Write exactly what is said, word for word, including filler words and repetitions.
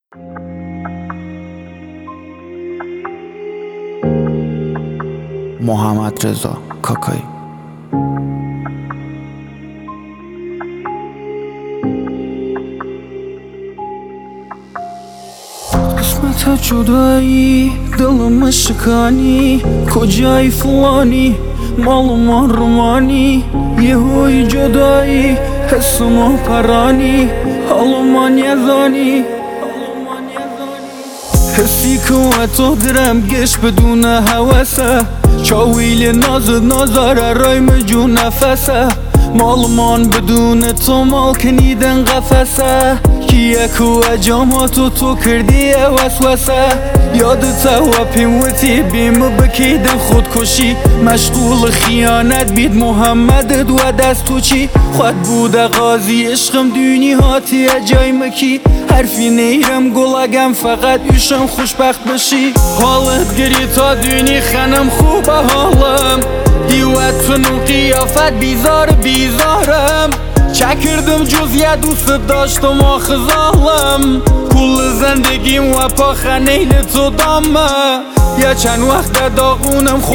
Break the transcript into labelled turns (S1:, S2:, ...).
S1: محمد رضا کاکایی. قسمت جدایی دلم شکانی، کجایی فلانی مالم آرمانی، یه هوی جدایی حسم پرانی، حالم یزانی حسی که تو درم گش بدون هوسه، چاویل ناز نازاره رایم جو نفسه، مالمان بدون تو مال کنیدن قفسه، کیه که اجاماتو تو کردی وسوسه، یادت و پیموتی بیم بکیدن خودکشی، مشغول خیانت بید محمد و دست تو چی، خود بوده غازی عشقم دونی هاتی جای مکی، حرفی نیرم گلگم فقط ایشم خوشبخت بشی، حالت گری تا دونی خنم خوبه حالم، دیوت فنو قیافت بیزار بیزارم، چکردم جز یه دوست داشتم آخزالم، کل زندگیم و پا خنیل تو دامه، یا چند وقت داغونم.